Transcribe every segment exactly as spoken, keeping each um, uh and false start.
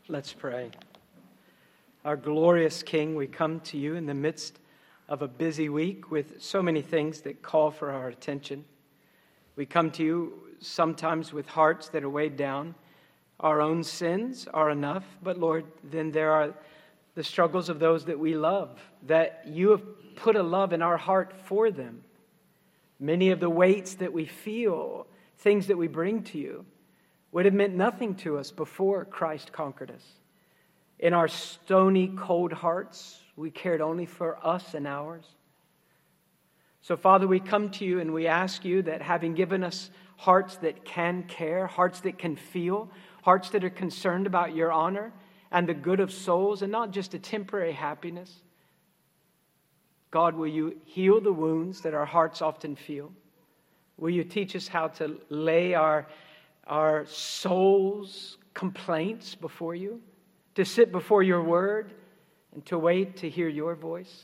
Let's pray. Our glorious King, we come to you in the midst of a busy week with so many things that call for our attention. We come to you sometimes with hearts that are weighed down. Our own sins are enough, but Lord, then there are the struggles of those that we love, that you have put a love in our heart for them. Many of the weights that we feel, things that we bring to you, would have meant nothing to us before Christ conquered us. In our stony, cold hearts, we cared only for us and ours. So, Father, we come to you and we ask you that having given us hearts that can care, hearts that can feel, hearts that are concerned about your honor and the good of souls and not just a temporary happiness, God, will you heal the wounds that our hearts often feel? Will you teach us how to lay our our soul's complaints before you, to sit before your word, and to wait to hear your voice?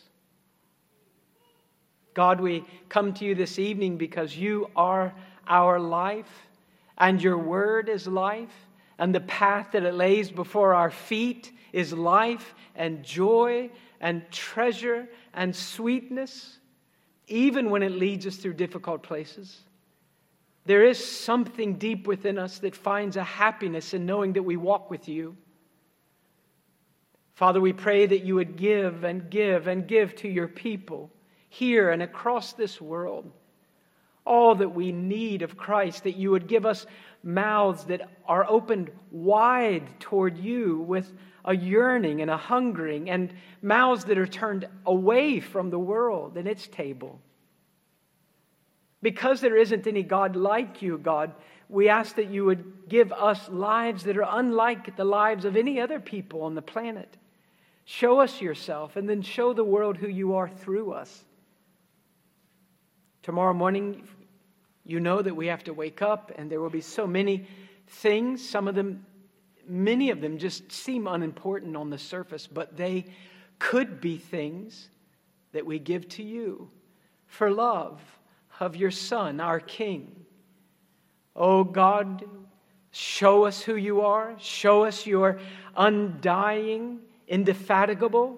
God, we come to you this evening because you are our life, and your word is life, and the path that it lays before our feet is life and joy and treasure and sweetness, even when it leads us through difficult places. There is something deep within us that finds a happiness in knowing that we walk with you. Father, we pray that you would give and give and give to your people here and across this world all that we need of Christ, that you would give us mouths that are opened wide toward you with a yearning and a hungering, and mouths that are turned away from the world and its table. Because there isn't any God like you, God, we ask that you would give us lives that are unlike the lives of any other people on the planet. Show us yourself and then show the world who you are through us. Tomorrow morning, you know that we have to wake up and there will be so many things. Some of them, many of them just seem unimportant on the surface, but they could be things that we give to you for love of your Son, our King. Oh God, show us who you are. Show us your undying, indefatigable,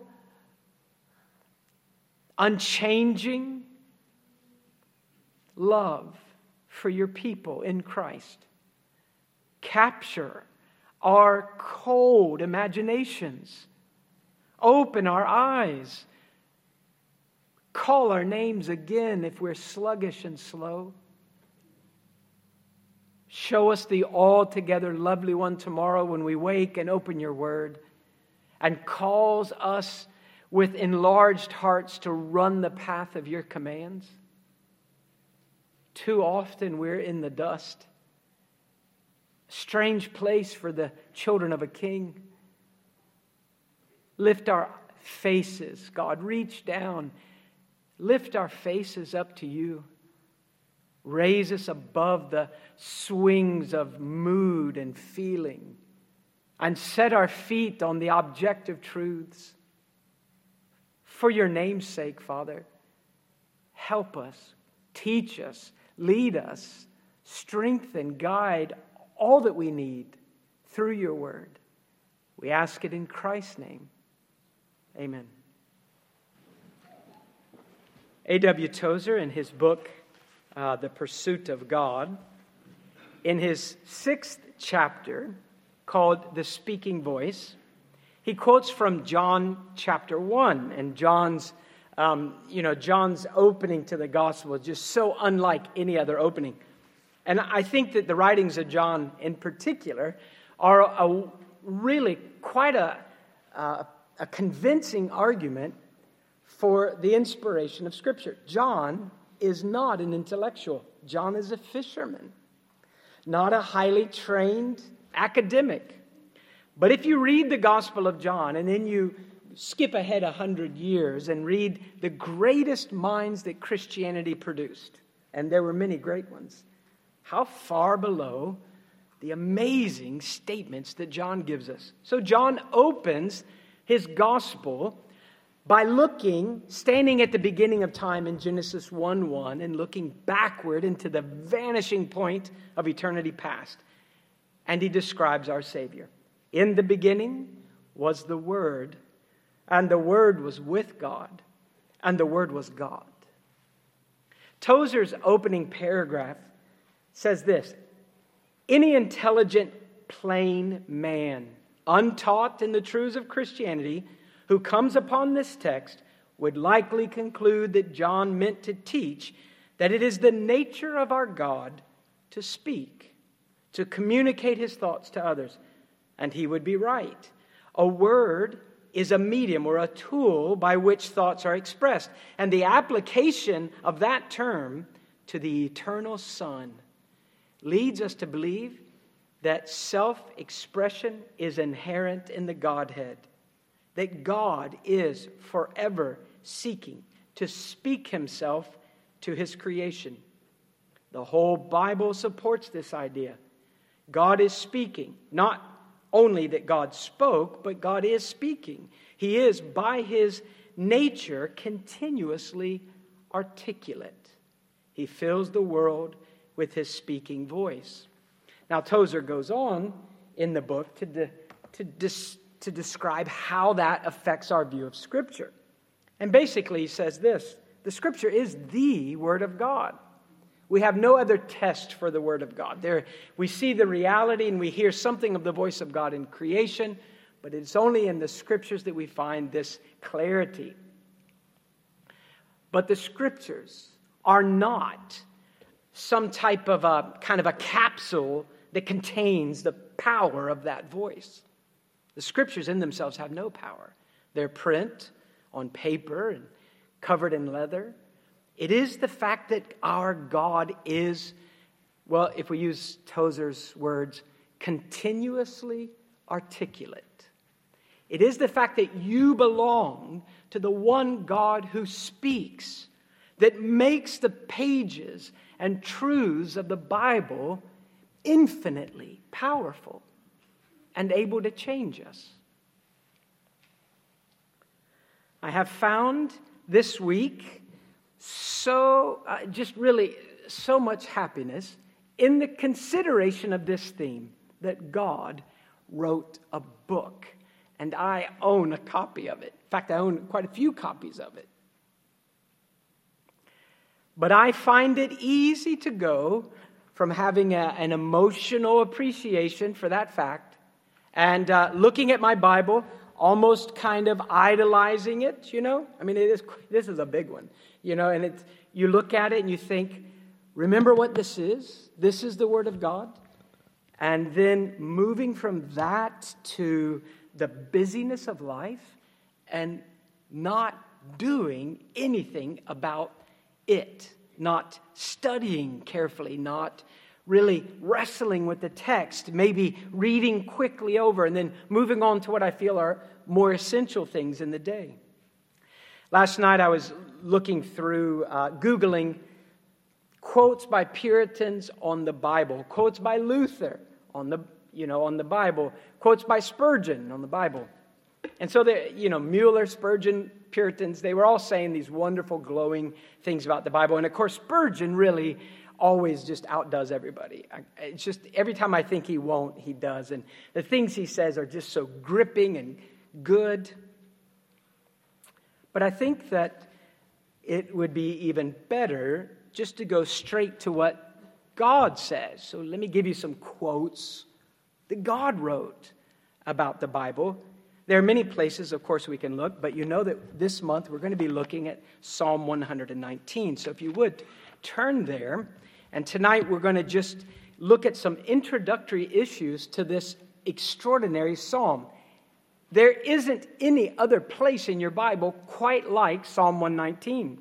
unchanging love for your people in Christ. Capture our cold imaginations. Open our eyes. Call our names again if we're sluggish and slow. Show us the altogether lovely one tomorrow when we wake and open your word, and calls us with enlarged hearts to run the path of your commands. Too often we're in the dust. Strange place for the children of a king. Lift our faces, God. Reach down. Lift our faces up to you. Raise us above the swings of mood and feeling, and set our feet on the objective truths. For your name's sake, Father, help us, teach us, lead us, strengthen, guide all that we need through your word. We ask it in Christ's name. Amen. A W Tozer, in his book, uh, The Pursuit of God, in his sixth chapter, called The Speaking Voice, he quotes from John chapter one, and John's, um, you know, John's opening to the gospel is just so unlike any other opening. And I think that the writings of John in particular are a, really quite a, a, a convincing argument for the inspiration of Scripture. John is not an intellectual. John is a fisherman, not a highly trained academic. But if you read the Gospel of John and then you skip ahead a hundred years and read the greatest minds that Christianity produced, and there were many great ones, how far below the amazing statements that John gives us. So John opens his gospel by looking, standing at the beginning of time in Genesis one one and looking backward into the vanishing point of eternity past. And he describes our Savior. In the beginning was the Word, and the Word was with God, and the Word was God. Tozer's opening paragraph says this: any intelligent, plain man, untaught in the truths of Christianity, who comes upon this text would likely conclude that John meant to teach that it is the nature of our God to speak, to communicate his thoughts to others. And he would be right. A word is a medium or a tool by which thoughts are expressed. And the application of that term to the eternal Son leads us to believe that self-expression is inherent in the Godhead, that God is forever seeking to speak himself to his creation. The whole Bible supports this idea. God is speaking, not only that God spoke, but God is speaking. He is, by his nature, continuously articulate. He fills the world with his speaking voice. Now, Tozer goes on in the book to, de, to, dis, to describe how that affects our view of Scripture. And basically he says this: the Scripture is the Word of God. We have no other test for the Word of God. There, we see the reality and we hear something of the voice of God in creation, but it's only in the Scriptures that we find this clarity. But the Scriptures are not some type of a kind of a capsule that contains the power of that voice. The Scriptures in themselves have no power. They're print on paper and covered in leather. It is the fact that our God is, well, if we use Tozer's words, continuously articulate. It is the fact that you belong to the one God who speaks that makes the pages and truths of the Bible infinitely powerful and able to change us. I have found this week so, uh, just really so much happiness in the consideration of this theme, that God wrote a book, and I own a copy of it. In fact, I own quite a few copies of it. But I find it easy to go from having a, an emotional appreciation for that fact and uh, looking at my Bible, almost kind of idolizing it, you know? I mean, it is. This is a big one, you know, and it's, you look at it and you think, remember what this is? This is the Word of God. And then moving from that to the busyness of life and not doing anything about it, not studying carefully, not really wrestling with the text, maybe reading quickly over and then moving on to what I feel are more essential things in the day. Last night I was looking through, uh, Googling quotes by Puritans on the Bible, quotes by Luther on the, you know, on the Bible, quotes by Spurgeon on the Bible. And so, the, you know, Mueller, Spurgeon, Puritans, they were all saying these wonderful, glowing things about the Bible. And of course, Spurgeon really always just outdoes everybody. It's just every time I think he won't, he does. And the things he says are just so gripping and good. But I think that it would be even better just to go straight to what God says. So let me give you some quotes that God wrote about the Bible. There are many places, of course, we can look, but you know that this month we're going to be looking at Psalm one nineteen. So if you would, turn there. And tonight we're going to just look at some introductory issues to this extraordinary psalm. There isn't any other place in your Bible quite like Psalm one nineteen.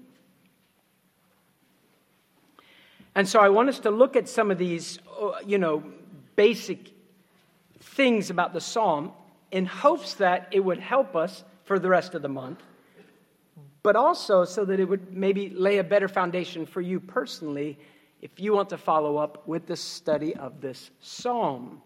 And so I want us to look at some of these, you know, basic things about the psalm in hopes that it would help us for the rest of the month, but also so that it would maybe lay a better foundation for you personally if you want to follow up with the study of this psalm.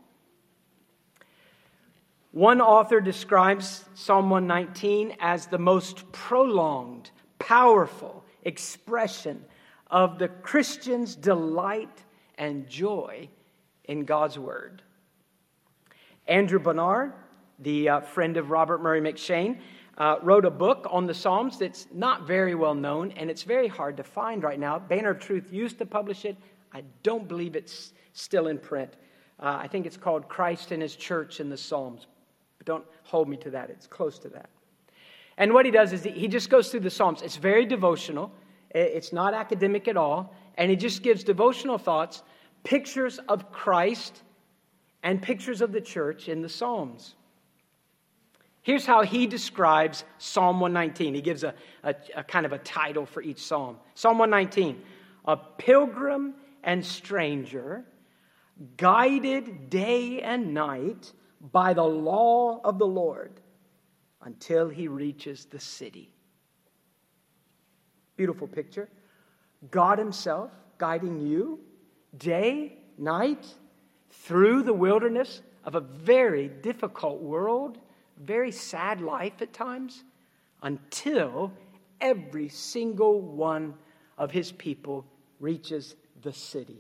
One author describes Psalm one nineteen as the most prolonged, powerful expression of the Christian's delight and joy in God's Word. Andrew Bonar, the uh, friend of Robert Murray M'Cheyne, uh, wrote a book on the Psalms that's not very well known, and it's very hard to find right now. Banner of Truth used to publish it. I don't believe it's still in print. Uh, I think it's called Christ and His Church in the Psalms. But don't hold me to that. It's close to that. And what he does is he just goes through the Psalms. It's very devotional. It's not academic at all. And he just gives devotional thoughts, pictures of Christ, and pictures of the church in the Psalms. Here's how he describes Psalm one nineteen. He gives a, a, a kind of a title for each psalm. Psalm one nineteen, a pilgrim and stranger, guided day and night by the law of the Lord until he reaches the city. Beautiful picture. God Himself guiding you day, night, through the wilderness of a very difficult world, very sad life at times, until every single one of His people reaches the city.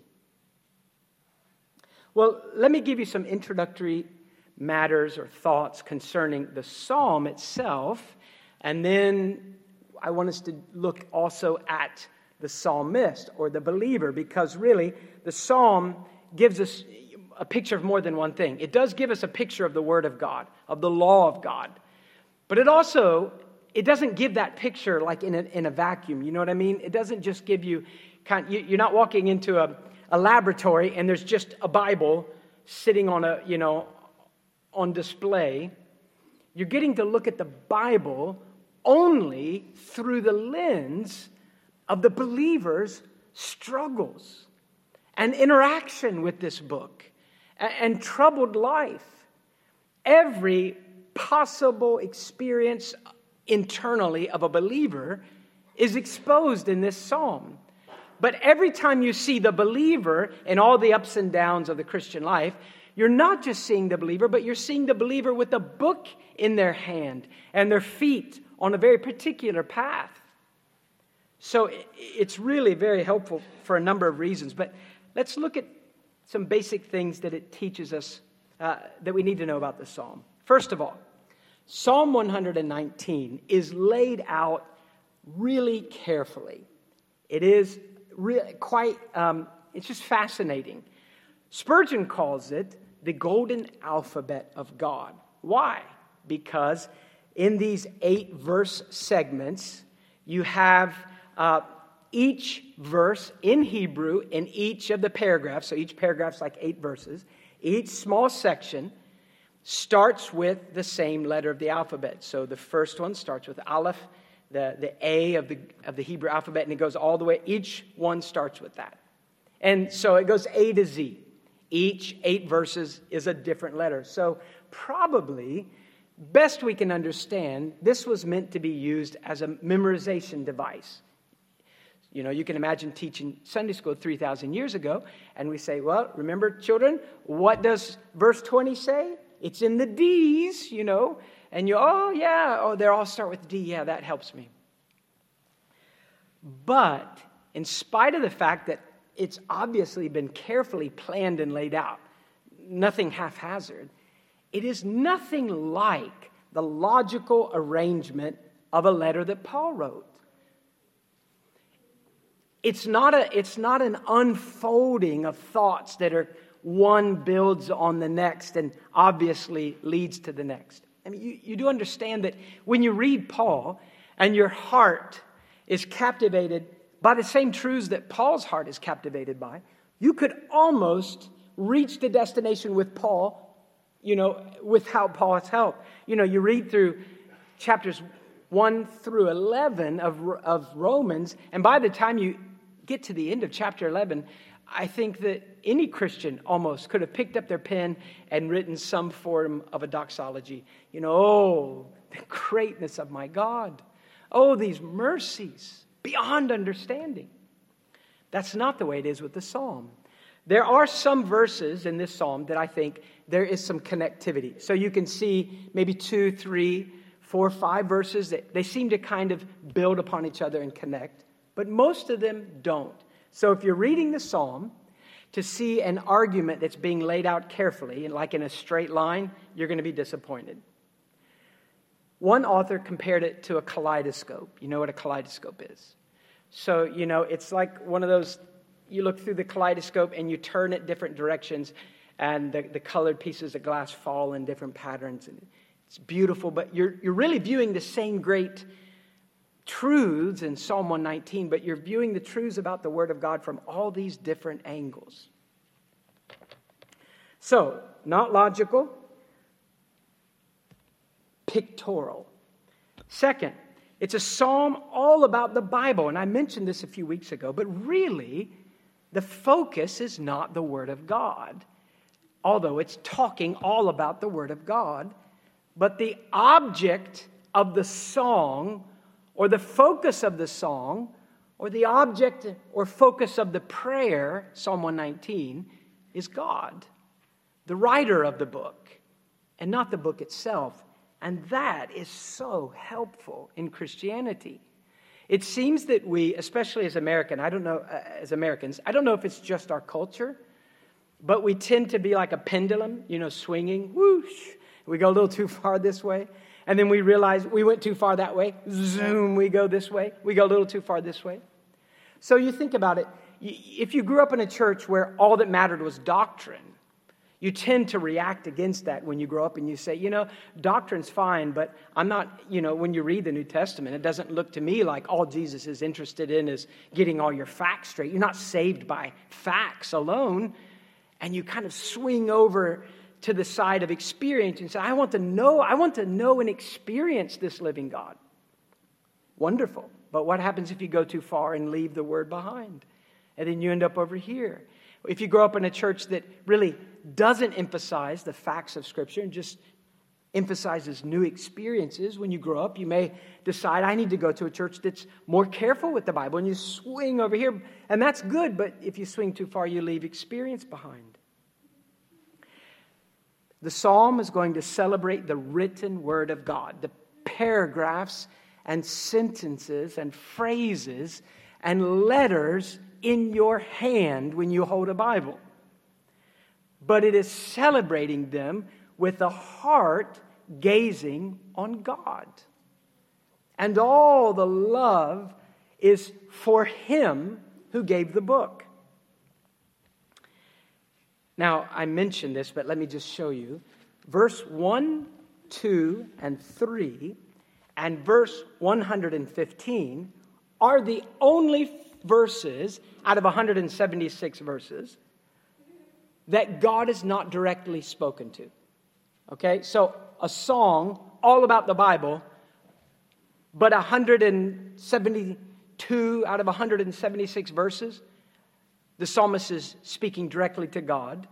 Well, let me give you some introductory matters or thoughts concerning the psalm itself, and then I want us to look also at the psalmist or the believer, because really the psalm gives us a picture of more than one thing. It does give us a picture of the Word of God, of the law of God, but it also, it doesn't give that picture like in a, in a vacuum, you know what I mean? It doesn't just give you, kind, you're not walking into a, a laboratory and there's just a Bible sitting on a, you know, on display. You're getting to look at the Bible only through the lens of the believer's struggles and interaction with this book and, and troubled life. Every possible experience internally of a believer is exposed in this psalm. But every time you see the believer in all the ups and downs of the Christian life, you're not just seeing the believer, but you're seeing the believer with a book in their hand and their feet on a very particular path. So it's really very helpful for a number of reasons. But let's look at some basic things that it teaches us uh, that we need to know about the psalm. First of all, Psalm one nineteen is laid out really carefully. It is really quite, um, it's just fascinating. Spurgeon calls it the golden alphabet of God. Why? Because in these eight verse segments, you have uh, each verse in Hebrew in each of the paragraphs. So each paragraph's like eight verses. Each small section starts with the same letter of the alphabet. So the first one starts with Aleph, the, the A of the, of the Hebrew alphabet, and it goes all the way. Each one starts with that. And so it goes A to Z. Each eight verses is a different letter. So probably, best we can understand, this was meant to be used as a memorization device. You know, you can imagine teaching Sunday school three thousand years ago, and we say, well, remember, children, what does verse twenty say? It's in the D's, you know, and you, oh, yeah, oh, they all start with D. Yeah, that helps me. But in spite of the fact that it's obviously been carefully planned and laid out, nothing haphazard, it is nothing like the logical arrangement of a letter that Paul wrote. It's not a, it's not an unfolding of thoughts that are one builds on the next and obviously leads to the next. I mean, you, you do understand that when you read Paul and your heart is captivated by the same truths that Paul's heart is captivated by, you could almost reach the destination with Paul, you know, without Paul's help. You know, you read through chapters one through eleven of, of Romans, and by the time you get to the end of chapter eleven, I think that any Christian almost could have picked up their pen and written some form of a doxology. You know, oh, the greatness of my God. Oh, these mercies beyond understanding. That's not the way it is with the psalm. There are some verses in this psalm that I think there is some connectivity. So you can see maybe two, three, four, five verses that they seem to kind of build upon each other and connect. But most of them don't. So if you're reading the psalm, to see an argument that's being laid out carefully, and like in a straight line, you're going to be disappointed. One author compared it to a kaleidoscope. You know what a kaleidoscope is? So, you know, it's like one of those, you look through the kaleidoscope and you turn it different directions, and the, the colored pieces of glass fall in different patterns. And it's beautiful, but you're, you're really viewing the same great truths in Psalm one nineteen, but you're viewing the truths about the Word of God from all these different angles. So, not logical, pictorial. Second, it's a psalm all about the Bible, and I mentioned this a few weeks ago, but really, the focus is not the Word of God, although it's talking all about the Word of God, but the object of the song, or the focus of the song, or the object or focus of the prayer, Psalm one nineteen, is God, the writer of the book, and not the book itself. And that is so helpful in Christianity. It seems that we, especially as American, I don't know, uh, as Americans, I don't know if it's just our culture, but we tend to be like a pendulum, you know, swinging, whoosh. We go a little too far this way. And then we realize we went too far that way. Zoom, we go this way. We go a little too far this way. So you think about it. If you grew up in a church where all that mattered was doctrine, you tend to react against that when you grow up and you say, you know, doctrine's fine, but I'm not, you know, when you read the New Testament, it doesn't look to me like all Jesus is interested in is getting all your facts straight. You're not saved by facts alone. And you kind of swing over to the side of experience and say, I want to know, I want to know and experience this living God. Wonderful. But what happens if you go too far and leave the Word behind? And then you end up over here. If you grow up in a church that really doesn't emphasize the facts of Scripture and just emphasizes new experiences, when you grow up, you may decide, I need to go to a church that's more careful with the Bible, and you swing over here. And that's good, but if you swing too far, you leave experience behind. The psalm is going to celebrate the written Word of God, the paragraphs and sentences and phrases and letters in your hand when you hold a Bible. But it is celebrating them with a heart gazing on God. And all the love is for Him who gave the book. Now, I mentioned this, but let me just show you. Verse one, two, and three, and verse one hundred fifteen are the only verses out of one hundred seventy-six verses that God is not directly spoken to. Okay, so a song all about the Bible, but one hundred seventy-two out of one hundred seventy-six verses, the psalmist is speaking directly to God.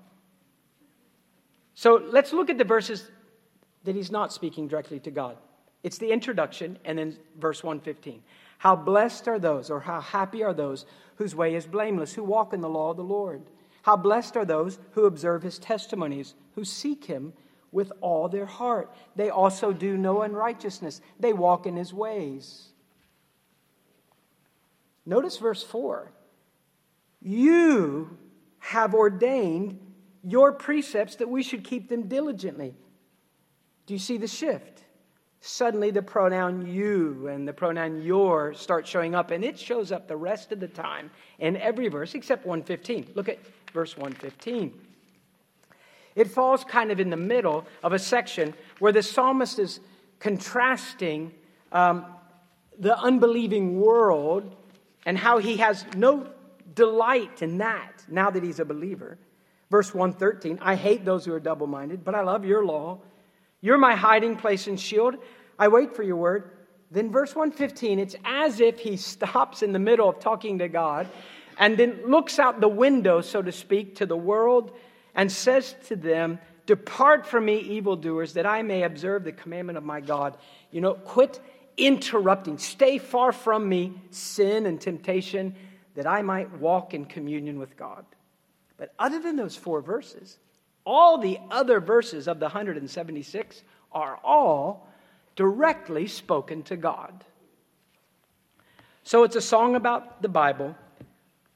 So let's look at the verses that he's not speaking directly to God. It's the introduction and then verse one fifteen. How blessed are those, or how happy are those whose way is blameless, who walk in the law of the Lord. How blessed are those who observe His testimonies, who seek Him with all their heart. They also do no unrighteousness. They walk in His ways. Notice verse four. You have ordained your precepts that we should keep them diligently. Do you see the shift? Suddenly the pronoun you and the pronoun your start showing up, and it shows up the rest of the time in every verse except one fifteen. Look at verse one fifteen. It falls kind of in the middle of a section where the psalmist is contrasting um, the unbelieving world and how he has no delight in that now that he's a believer. Verse one thirteen, I hate those who are double-minded, but I love your law. You're my hiding place and shield. I wait for your word. Then verse one fifteen, it's as if he stops in the middle of talking to God and then looks out the window, so to speak, to the world and says to them, depart from me, evildoers, that I may observe the commandment of my God. You know, quit interrupting. Stay far from me, sin and temptation, that I might walk in communion with God. But other than those four verses, all the other verses of the one hundred seventy-six are all directly spoken to God. So it's a song about the Bible,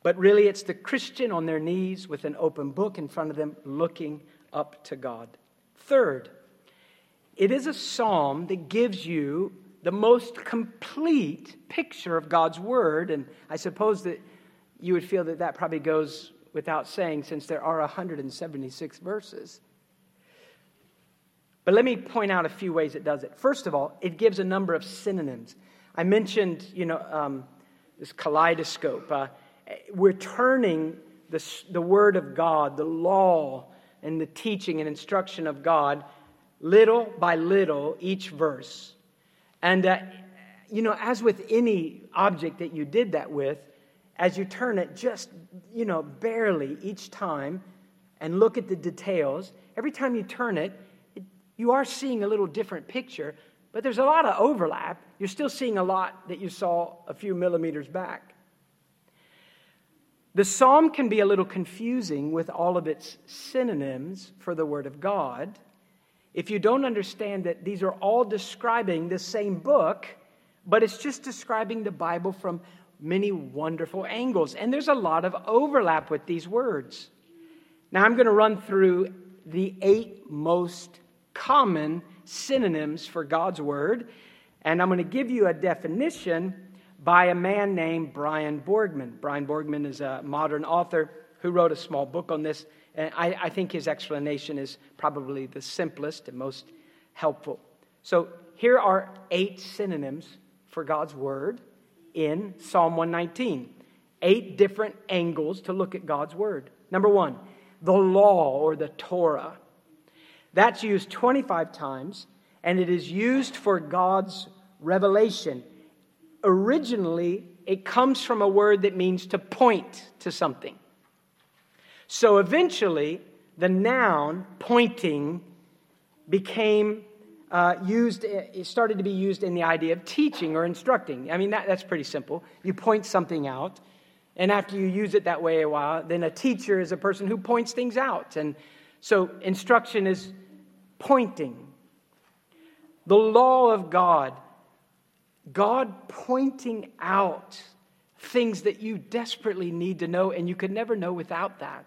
But really, it's the Christian on their knees with an open book in front of them, looking up to God. Third, it is a psalm that gives you the most complete picture of God's word. And I suppose that you would feel that that probably goes without saying, since there are one hundred seventy-six verses. But let me point out a few ways it does it. First of all, it gives a number of synonyms. I mentioned, you know, um, this kaleidoscope. Uh, we're turning the, the Word of God, the law, and the teaching and instruction of God, little by little, each verse. And, uh, you know, as with any object that you did that with, as you turn it just, you know, barely each time and look at the details, every time you turn it, it, you are seeing a little different picture, but there's a lot of overlap. You're still seeing a lot that you saw a few millimeters back. The psalm can be a little confusing with all of its synonyms for the Word of God if you don't understand that these are all describing the same book, but it's just describing the Bible from many wonderful angles. And there's a lot of overlap with these words. Now I'm going to run through the eight most common synonyms for God's Word, and I'm going to give you a definition by a man named Brian Borgman. Brian Borgman is a modern author who wrote a small book on this, and I, I think his explanation is probably the simplest and most helpful. So here are eight synonyms for God's Word in Psalm one nineteen. Eight different angles to look at God's Word. Number one, the law or the Torah. That's used twenty-five times, and it is used for God's revelation. Originally, it comes from a word that means to point to something. So eventually, the noun pointing became uh, used, it started to be used in the idea of teaching or instructing. I mean, that, that's pretty simple. You point something out, and after you use it that way a while, then a teacher is a person who points things out. And so instruction is pointing. The law of God, God pointing out things that you desperately need to know, and you could never know without that.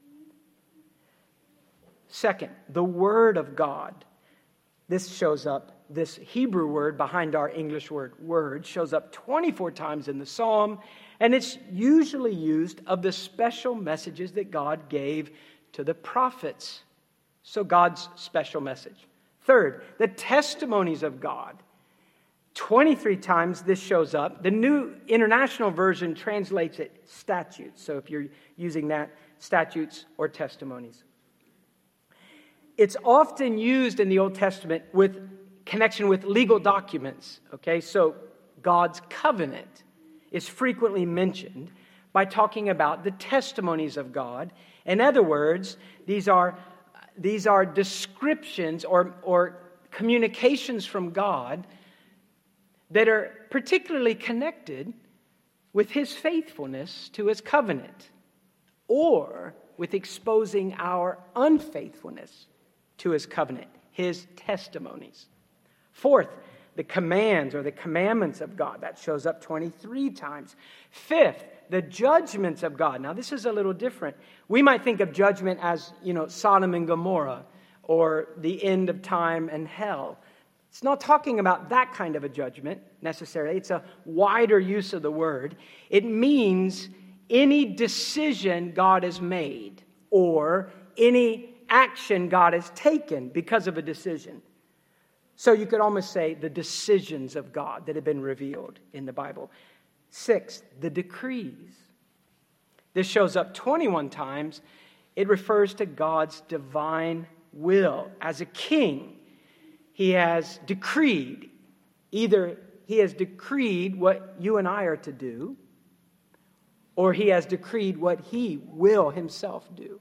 Second, the Word of God. This shows up, this Hebrew word behind our English word, word, shows up twenty-four times in the Psalm, and it's usually used of the special messages that God gave to the prophets. So God's special message. Third, the testimonies of God. twenty-three times this shows up. The New International Version translates it statutes. So if you're using that, statutes or testimonies. It's often used in the Old Testament with connection with legal documents. Okay, so God's covenant is frequently mentioned by talking about the testimonies of God. In other words, these are these are descriptions or, or communications from God that are particularly connected with His faithfulness to His covenant or with exposing our unfaithfulness to His covenant, His testimonies. Fourth, the commands or the commandments of God. That shows up twenty-three times. Fifth, the judgments of God. Now, this is a little different. We might think of judgment as, you know, Sodom and Gomorrah or the end of time and hell. It's not talking about that kind of a judgment necessarily. It's a wider use of the word. It means any decision God has made or any action God has taken because of a decision. So you could almost say the decisions of God that have been revealed in the Bible. Sixth, the decrees. This shows up twenty-one times. It refers to God's divine will. As a king, He has decreed. Either He has decreed what you and I are to do, or He has decreed what He will Himself do.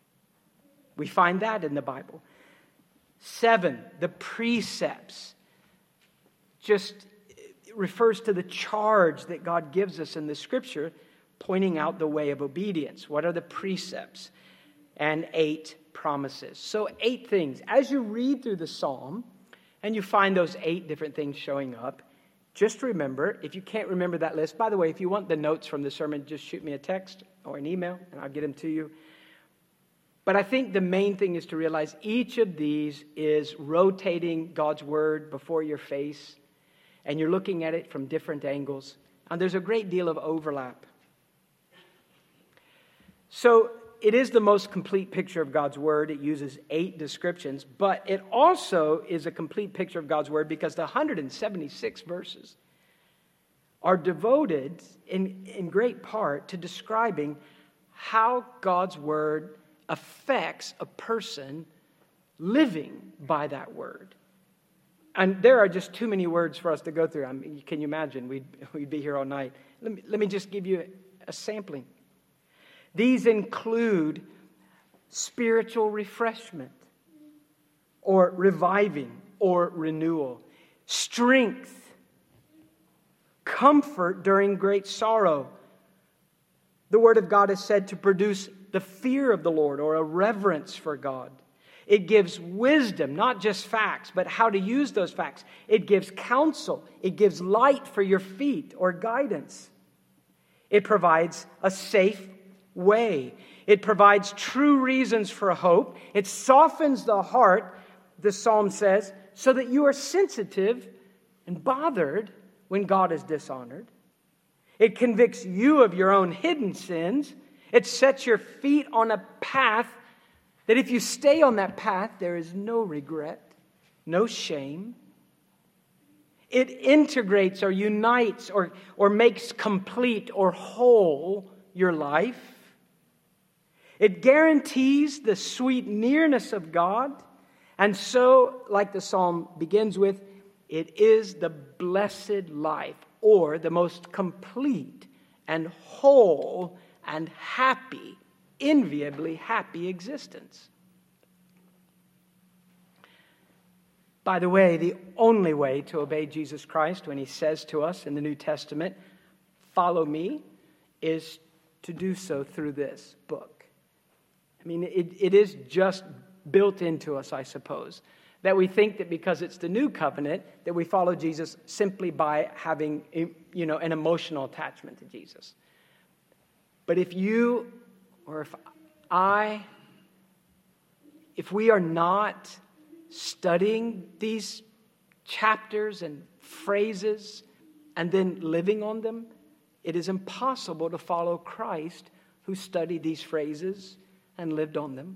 We find that in the Bible. Seven, the precepts. Just refers to the charge that God gives us in the Scripture, pointing out the way of obedience. What are the precepts? And eight, promises. So eight things. As you read through the Psalm, and you find those eight different things showing up, just remember, if you can't remember that list, by the way, if you want the notes from the sermon, just shoot me a text or an email, and I'll get them to you. But I think the main thing is to realize each of these is rotating God's word before your face, and you're looking at it from different angles. And there's a great deal of overlap. So it is the most complete picture of God's word. It uses eight descriptions, but it also is a complete picture of God's word because the one hundred seventy-six verses are devoted in, in great part to describing how God's word affects a person living by that word. And there are just too many words for us to go through. I mean, can you imagine? We'd, we'd be here all night. Let me, let me just give you a, a sampling. These include spiritual refreshment, or reviving, or renewal, strength, comfort during great sorrow. The Word of God is said to produce the fear of the Lord, or a reverence for God. It gives wisdom, not just facts, but how to use those facts. It gives counsel. It gives light for your feet, or guidance. It provides a safe way. It provides true reasons for hope. It softens the heart, the psalm says, so that you are sensitive and bothered when God is dishonored. It convicts you of your own hidden sins. It sets your feet on a path that if you stay on that path, there is no regret, no shame. It integrates or unites or, or makes complete or whole your life. It guarantees the sweet nearness of God. And so, like the psalm begins with, it is the blessed life, or the most complete and whole and happy, enviably happy existence. By the way, the only way to obey Jesus Christ when he says to us in the New Testament, follow me, is to do so through this book. I mean, it, it is just built into us, I suppose, that we think that because it's the new covenant, that we follow Jesus simply by having, you know, an emotional attachment to Jesus. But if you, or if I, if we are not studying these chapters and phrases and then living on them, it is impossible to follow Christ who studied these phrases and lived on them.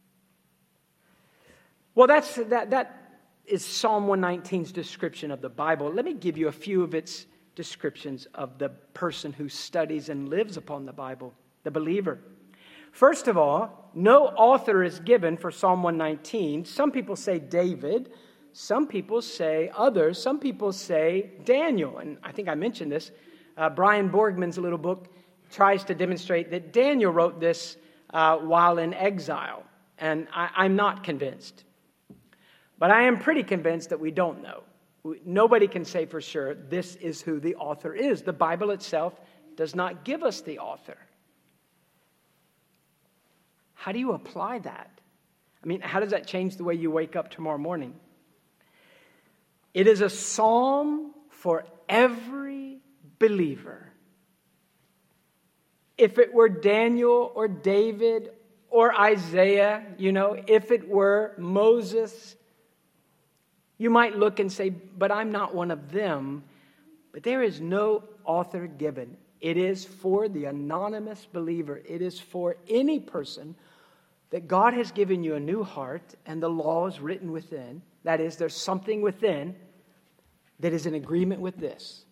Well, that's that that is Psalm one nineteen's description of the Bible. Let me give you a few of its descriptions of the person who studies and lives upon the Bible, the believer. First of all, no author is given for Psalm one nineteen. Some people say David. Some people say others. Some people say Daniel. And I think I mentioned this. Uh, Brian Borgman's little book tries to demonstrate that Daniel wrote this uh, while in exile. And I, I'm not convinced. But I am pretty convinced that we don't know. We, nobody can say for sure this is who the author is. The Bible itself does not give us the author. How do you apply that? I mean, how does that change the way you wake up tomorrow morning? It is a psalm for every believer. If it were Daniel or David or Isaiah, you know, if it were Moses, you might look and say, but I'm not one of them. But there is no author given. It is for the anonymous believer. It is for any person that God has given you a new heart and the law is written within. That is, there's something within that is in agreement with this.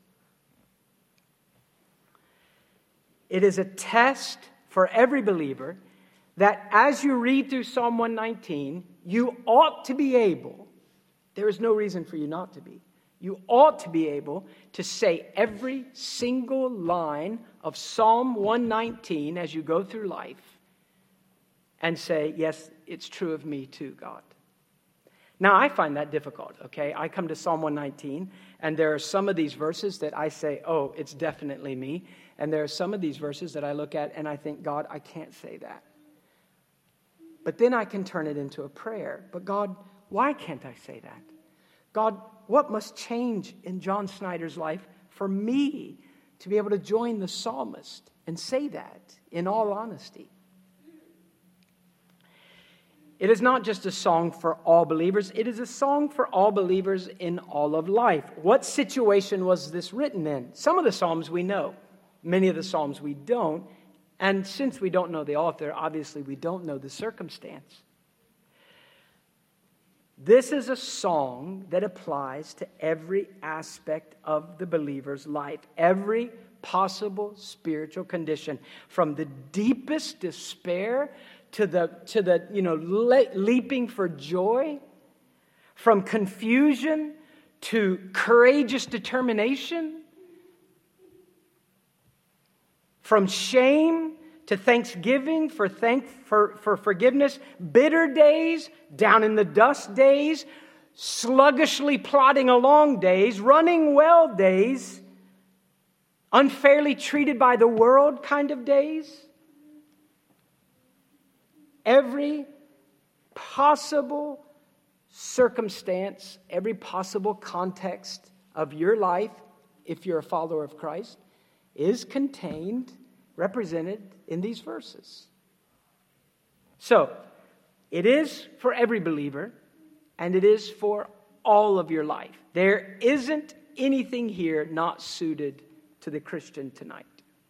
It is a test for every believer that as you read through Psalm one nineteen, you ought to be able, there is no reason for you not to be, you ought to be able to say every single line of Psalm one nineteen as you go through life and say, yes, it's true of me too, God. Now, I find that difficult, okay? I come to Psalm one nineteen, and there are some of these verses that I say, oh, it's definitely me. And there are some of these verses that I look at and I think, God, I can't say that. But then I can turn it into a prayer. But God, why can't I say that? God, what must change in John Snyder's life for me to be able to join the psalmist and say that in all honesty? It is not just a song for all believers. It is a song for all believers in all of life. What situation was this written in? Some of the Psalms we know. Many of the Psalms we don't. And since we don't know the author, obviously we don't know the circumstance. This is a song that applies to every aspect of the believer's life. Every possible spiritual condition. From the deepest despair to the, to the you know, le- leaping for joy. From confusion to courageous determination. From shame to thanksgiving, for thank for, for forgiveness, bitter days, down in the dust days, sluggishly plodding along days, running well days, unfairly treated by the world kind of days. Every possible circumstance, every possible context of your life, if you're a follower of Christ, is contained, represented in these verses. So, it is for every believer, and it is for all of your life. There isn't anything here not suited to the Christian tonight.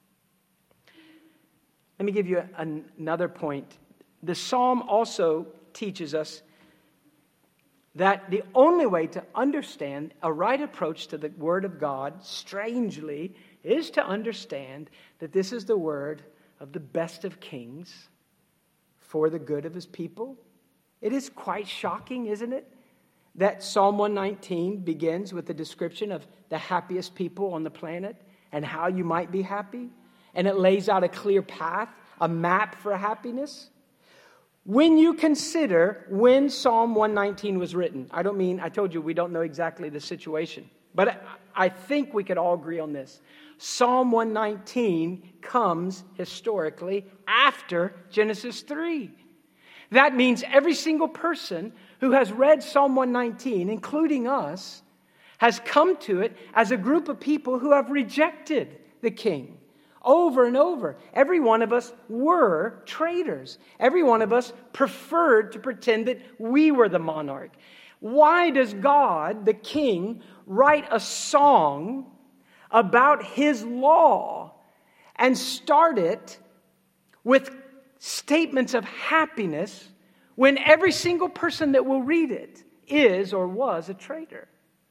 Let me give you an, another point. The psalm also teaches us that the only way to understand a right approach to the Word of God, strangely, is to understand that this is the word of the best of kings for the good of his people. It is quite shocking, isn't it, that Psalm one nineteen begins with a description of the happiest people on the planet and how you might be happy, and it lays out a clear path, a map for happiness. When you consider when Psalm one nineteen was written, I don't mean, I told you we don't know exactly the situation, but I think we could all agree on this. Psalm one nineteen comes historically after Genesis three. That means every single person who has read Psalm one nineteen, including us, has come to it as a group of people who have rejected the king. Over and over. Every one of us were traitors. Every one of us preferred to pretend that we were the monarch. Why does God, the king, write a song about his law and start it with statements of happiness when every single person that will read it is or was a traitor?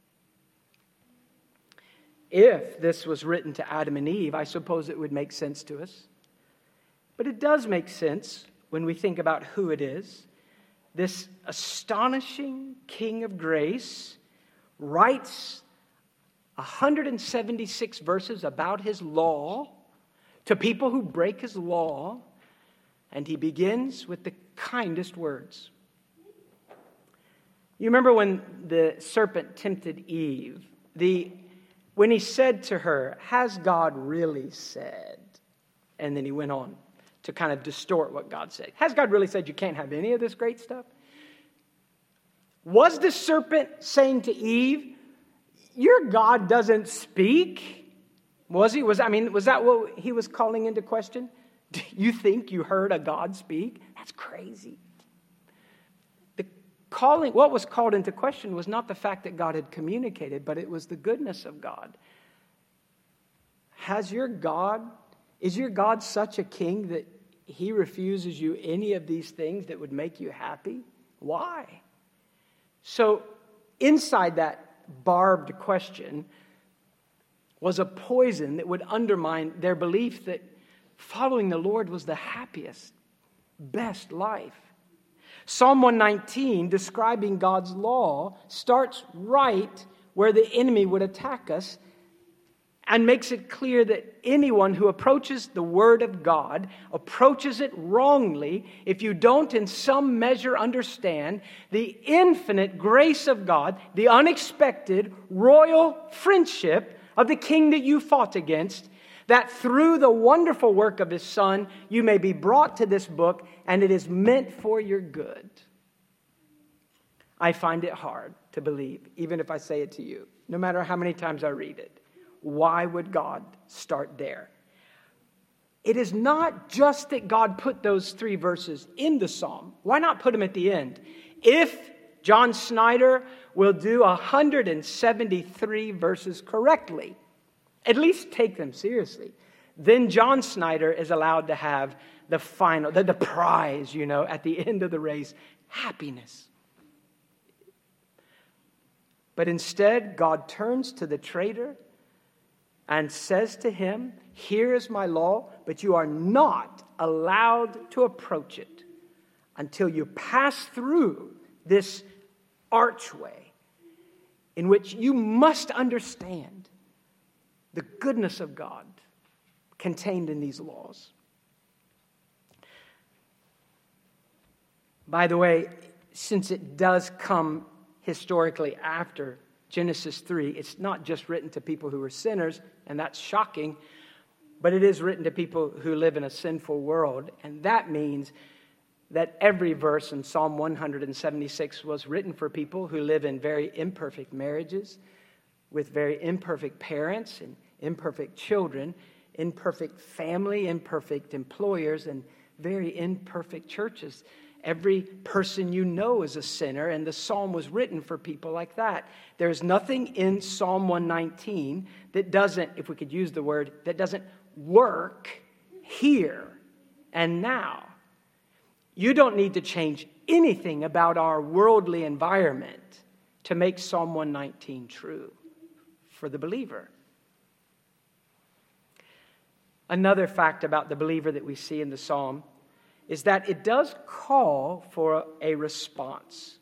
If this was written to Adam and Eve, I suppose it would make sense to us. But it does make sense when we think about who it is. This astonishing King of grace writes one hundred seventy-six verses about his law to people who break his law, and he begins with the kindest words. You remember when the serpent tempted Eve, the when he said to her, "Has God really said?" And then he went on to kind of distort what God said. Has God really said you can't have any of this great stuff? Was the serpent saying to Eve, "Your God doesn't speak"? Was he? Was I mean, was that what he was calling into question? Do you think you heard a God speak? That's crazy. The calling, what was called into question was not the fact that God had communicated, but it was the goodness of God. Has your God, is your God such a king that he refuses you any of these things that would make you happy? Why? So inside that barbed question was a poison that would undermine their belief that following the Lord was the happiest, best life. Psalm one nineteen, describing God's law, starts right where the enemy would attack us and makes it clear that anyone who approaches the Word of God approaches it wrongly if you don't in some measure understand the infinite grace of God, the unexpected royal friendship of the king that you fought against, that through the wonderful work of his Son, you may be brought to this book, and it is meant for your good. I find it hard to believe, even if I say it to you, no matter how many times I read it. Why would God start there? It is not just that God put those three verses in the psalm. Why not put them at the end? If John Snyder will do one hundred seventy-three verses correctly, at least take them seriously, then John Snyder is allowed to have the final, the, the prize, you know, at the end of the race, happiness. But instead, God turns to the traitor and says to him, here is my law, but you are not allowed to approach it until you pass through this archway in which you must understand the goodness of God contained in these laws. By the way, since it does come historically after Genesis three, it's not just written to people who are sinners, and that's shocking, but it is written to people who live in a sinful world, and that means that every verse in Psalm one hundred seventy-six was written for people who live in very imperfect marriages, with very imperfect parents and imperfect children, imperfect family, imperfect employers, and very imperfect churches. Every person you know is a sinner, and the psalm was written for people like that. There's nothing in Psalm one nineteen that doesn't, if we could use the word, that doesn't work here and now. You don't need to change anything about our worldly environment to make Psalm one nineteen true for the believer. Another fact about the believer that we see in the psalm is that it does call for a response.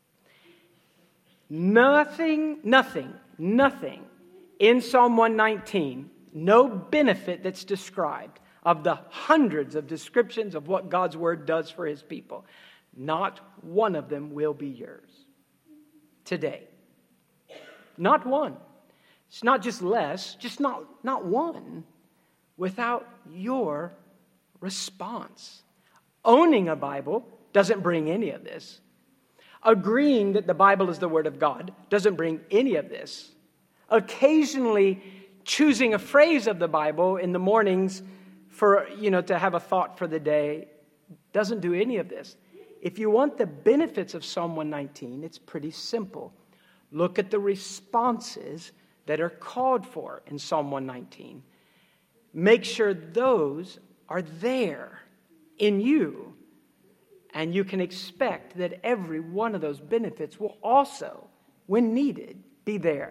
Nothing, nothing, nothing in Psalm one nineteen, no benefit that's described of the hundreds of descriptions of what God's word does for his people. Not one of them will be yours today. Not one. It's not just less, just not, not one without your response. Owning a Bible doesn't bring any of this. Agreeing that the Bible is the Word of God doesn't bring any of this. Occasionally choosing a phrase of the Bible in the mornings for, you know, to have a thought for the day doesn't do any of this. If you want the benefits of Psalm one nineteen, it's pretty simple. Look at the responses that are called for in Psalm one nineteen. Make sure those are there in you, and you can expect that every one of those benefits will also, when needed, be there.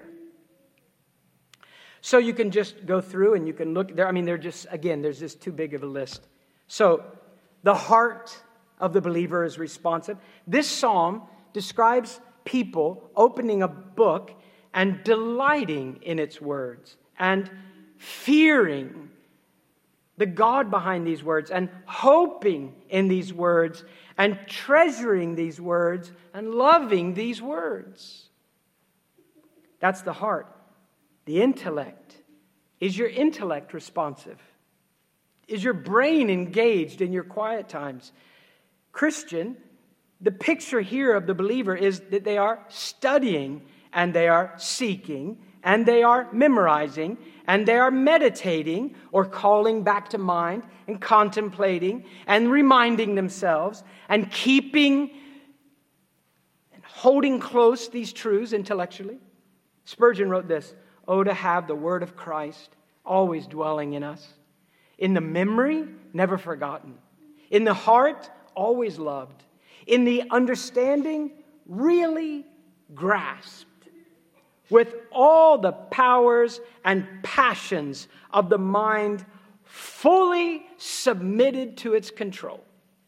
So you can just go through and you can look there. I mean, they're just, again, there's just too big of a list. So the heart of the believer is responsive. This psalm describes people opening a book and delighting in its words and fearing the God behind these words and hoping in these words and treasuring these words and loving these words. That's the heart. The intellect. Is your intellect responsive? Is your brain engaged in your quiet times? Christian, the picture here of the believer is that they are studying and they are seeking and they are memorizing and they are meditating or calling back to mind and contemplating and reminding themselves and keeping and holding close these truths intellectually. Spurgeon wrote this, "Oh, to have the word of Christ always dwelling in us. In the memory, never forgotten. In the heart, always loved. In the understanding, really grasped. With all the powers and passions of the mind fully submitted to its control."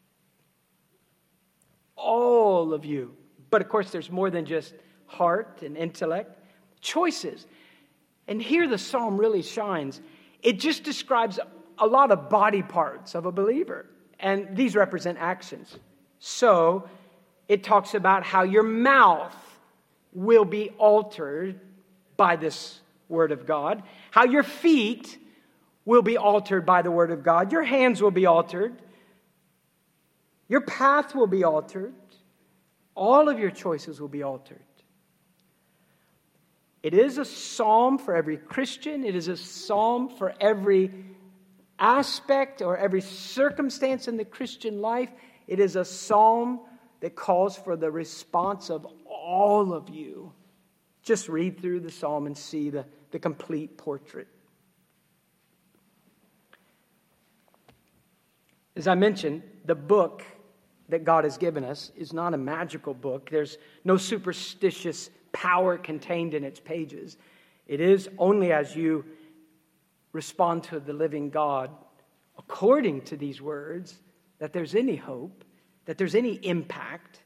All of you. But of course, there's more than just heart and intellect. Choices. And here the psalm really shines. It just describes a lot of body parts of a believer. And these represent actions. So it talks about how your mouth will be altered by this word of God. How your feet will be altered by the word of God. Your hands will be altered. Your path will be altered. All of your choices will be altered. It is a psalm for every Christian. It is a psalm for every aspect or every circumstance in the Christian life. It is a psalm that calls for the response of all of you. Just read through the psalm and see the, the complete portrait. As I mentioned, the book that God has given us is not a magical book. There's no superstitious power contained in its pages. It is only as you respond to the living God according to these words that there's any hope, that there's any impact.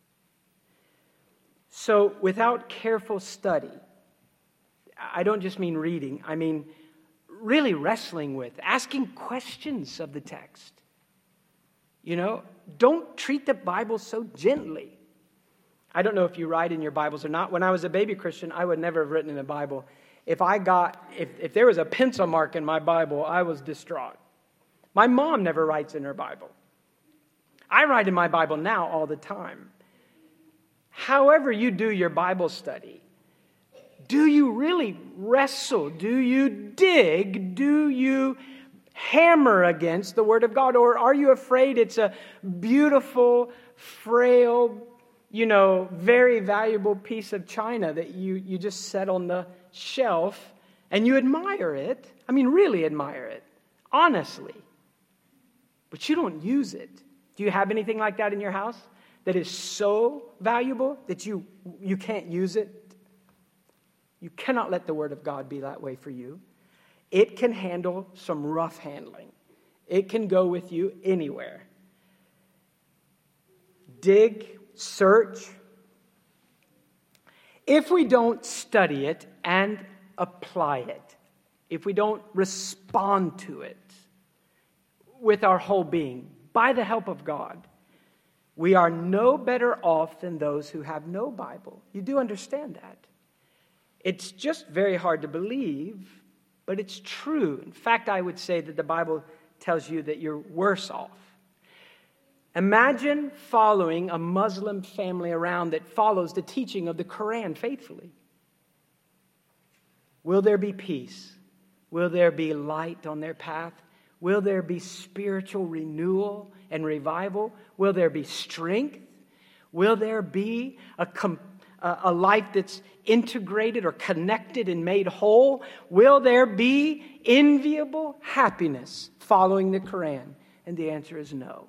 So without careful study, I don't just mean reading, I mean really wrestling with, asking questions of the text. You know, don't treat the Bible so gently. I don't know if you write in your Bibles or not. When I was a baby Christian, I would never have written in a Bible. If I got, if, if there was a pencil mark in my Bible, I was distraught. My mom never writes in her Bible. I write in my Bible now all the time. However you do your Bible study, do you really wrestle? Do you dig? Do you hammer against the Word of God? Or are you afraid it's a beautiful, frail, you know, very valuable piece of china that you, you just set on the shelf and you admire it? I mean, really admire it, honestly. But you don't use it. Do you have anything like that in your house that is so valuable that you, you can't use it? You cannot let the Word of God be that way for you. It can handle some rough handling. It can go with you anywhere. Dig, search. If we don't study it and apply it, if we don't respond to it with our whole being, by the help of God, we are no better off than those who have no Bible. You do understand that. It's just very hard to believe, but it's true. In fact, I would say that the Bible tells you that you're worse off. Imagine following a Muslim family around that follows the teaching of the Quran faithfully. Will there be peace? Will there be light on their path? Will there be spiritual renewal and revival? Will there be strength? Will there be a, com- a life that's integrated or connected and made whole? Will there be enviable happiness following the Quran? And the answer is no.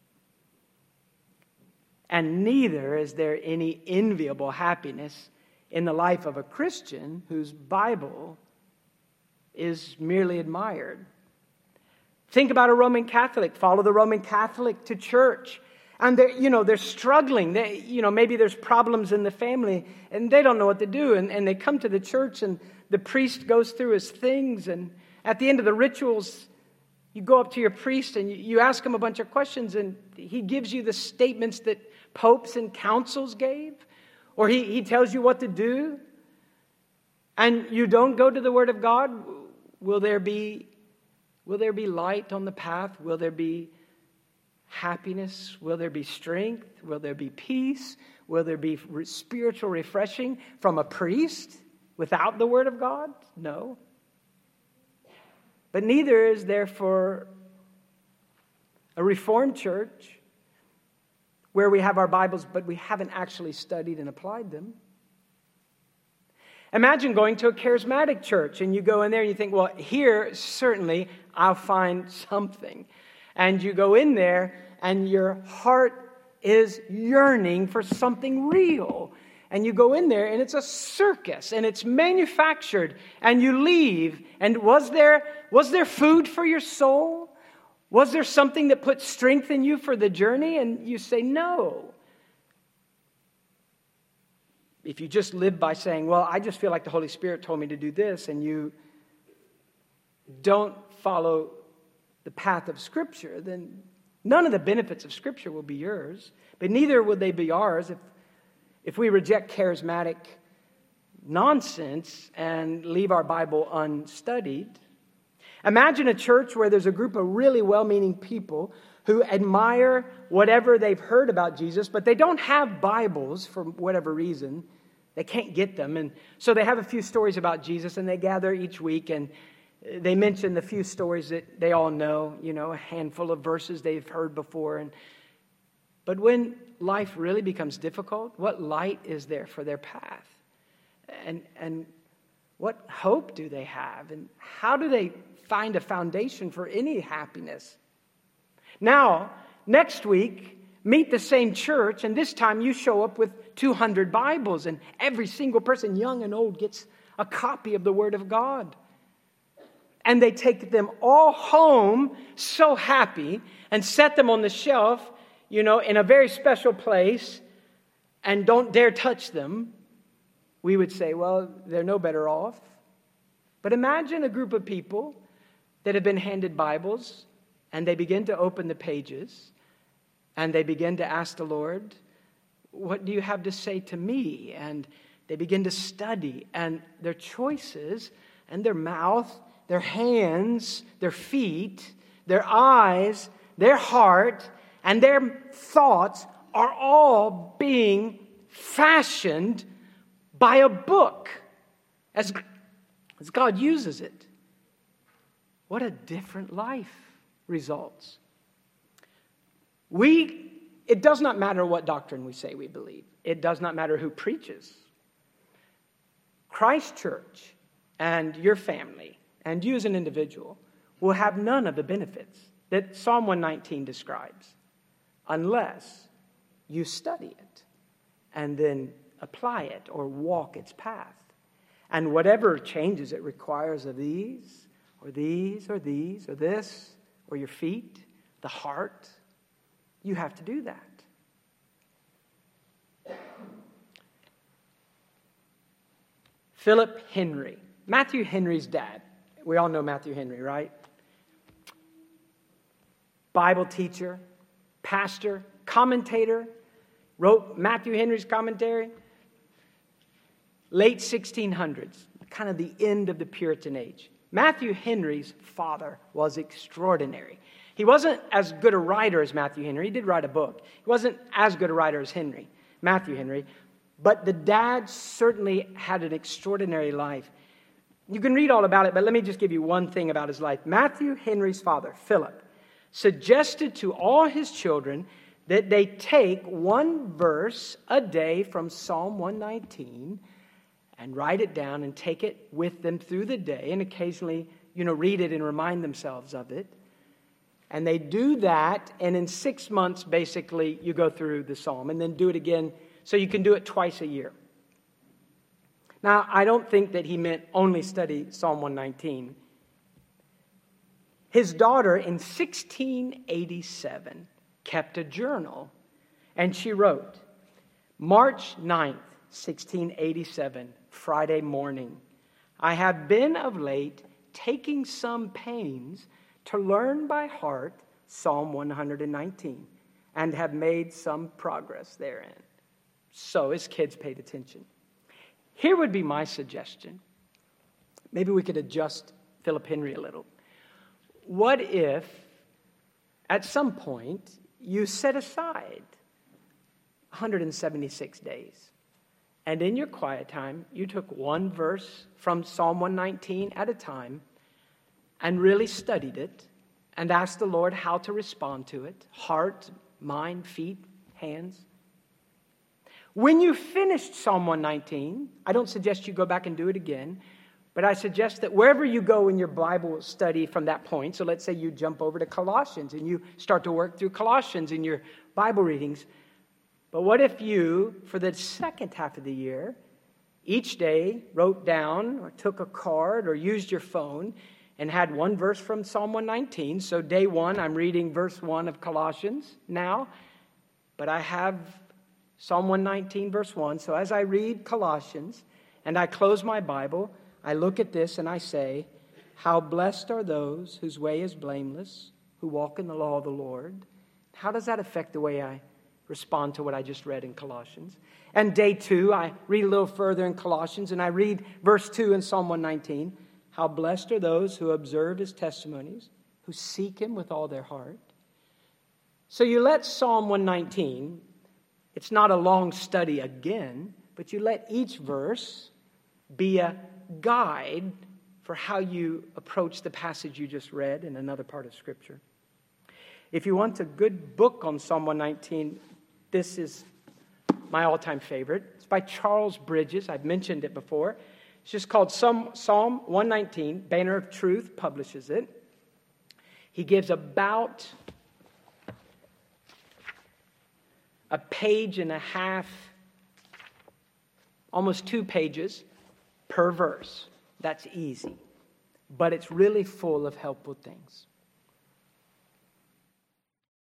And neither is there any enviable happiness in the life of a Christian whose Bible is merely admired. Think about a Roman Catholic. Follow the Roman Catholic to church. And they're, you know, they're struggling. They, you know, maybe there's problems in the family and they don't know what to do. And, and they come to the church and the priest goes through his things. And at the end of the rituals, you go up to your priest and you, you ask him a bunch of questions. And he gives you the statements that popes and councils gave. Or he, he tells you what to do. And you don't go to the Word of God. Will there be Will there be light on the path? Will there be happiness? Will there be strength? Will there be peace? Will there be re- spiritual refreshing from a priest without the Word of God? No. But neither is there for a Reformed church where we have our Bibles, but we haven't actually studied and applied them. Imagine going to a charismatic church and you go in there and you think, well, here certainly I'll find something. And you go in there and your heart is yearning for something real. And you go in there and it's a circus and it's manufactured and you leave. And was there, was there food for your soul? Was there something that put strength in you for the journey? And you say, no. If you just live by saying, well, I just feel like the Holy Spirit told me to do this, and you don't follow the path of Scripture, then none of the benefits of Scripture will be yours. But neither would they be ours if, if we reject charismatic nonsense and leave our Bible unstudied. Imagine a church where there's a group of really well-meaning people who admire whatever they've heard about Jesus, but they don't have Bibles for whatever reason. They can't get them. And so they have a few stories about Jesus, and they gather each week, and they mention the few stories that they all know, you know, a handful of verses they've heard before. And but when life really becomes difficult, what light is there for their path? And and what hope do they have? And how do they find a foundation for any happiness? Now, next week, meet the same church, and this time you show up with two hundred Bibles, and every single person, young and old, gets a copy of the Word of God. And they take them all home so happy and set them on the shelf, you know, in a very special place, and don't dare touch them. We would say, well, they're no better off. But imagine a group of people that have been handed Bibles, and they begin to open the pages, and they begin to ask the Lord, what do you have to say to me? And they begin to study, and their choices and their mouth, their hands, their feet, their eyes, their heart, and their thoughts are all being fashioned by a book as, as God uses it. What a different life results. We, it does not matter what doctrine we say we believe. It does not matter who preaches. Christ Church and your family and you as an individual will have none of the benefits that Psalm one nineteen describes unless you study it and then apply it or walk its path. And whatever changes it requires of these or these or these or this or your feet, the heart, you have to do that. Philip Henry, Matthew Henry's dad. We all know Matthew Henry, right? Bible teacher, pastor, commentator, wrote Matthew Henry's commentary. Late sixteen hundreds, kind of the end of the Puritan age. Matthew Henry's father was extraordinary. He wasn't as good a writer as Matthew Henry. He did write a book. He wasn't as good a writer as Henry, Matthew Henry. But the dad certainly had an extraordinary life. You can read all about it, but let me just give you one thing about his life. Matthew Henry's father, Philip, suggested to all his children that they take one verse a day from Psalm one nineteen and write it down and take it with them through the day and occasionally, you know, read it and remind themselves of it. And they do that, and in six months, basically, you go through the psalm and then do it again, so you can do it twice a year. Now, I don't think that he meant only study Psalm one nineteen. His daughter, in sixteen eighty-seven, kept a journal, and she wrote, March ninth, sixteen eighty-seven, Friday morning, I have been of late taking some pains to learn by heart Psalm one nineteen, and have made some progress therein. So his kids paid attention. Here would be my suggestion. Maybe we could adjust Philip Henry a little. What if, at some point, you set aside one hundred seventy-six days, and in your quiet time, you took one verse from Psalm one nineteen at a time and really studied it and asked the Lord how to respond to it, heart, mind, feet, hands. When you finished Psalm one nineteen, I don't suggest you go back and do it again, but I suggest that wherever you go in your Bible study from that point, so let's say you jump over to Colossians and you start to work through Colossians in your Bible readings, but what if you, for the second half of the year, each day wrote down or took a card or used your phone and had one verse from Psalm one nineteen. So day one, I'm reading verse one of Colossians now, but I have Psalm one nineteen, verse one. So as I read Colossians and I close my Bible, I look at this and I say, how blessed are those whose way is blameless, who walk in the law of the Lord. How does that affect the way I respond to what I just read in Colossians? And day two, I read a little further in Colossians and I read verse two in Psalm one nineteen. How blessed are those who observe his testimonies, who seek him with all their heart. So you let Psalm one nineteen, it's not a long study again, but you let each verse be a guide for how you approach the passage you just read in another part of Scripture. If you want a good book on Psalm one nineteen, this is my all-time favorite. It's by Charles Bridges. I've mentioned it before. It's just called Psalm one nineteen. Banner of Truth publishes it. He gives about a page and a half, almost two pages per verse. That's easy. But it's really full of helpful things.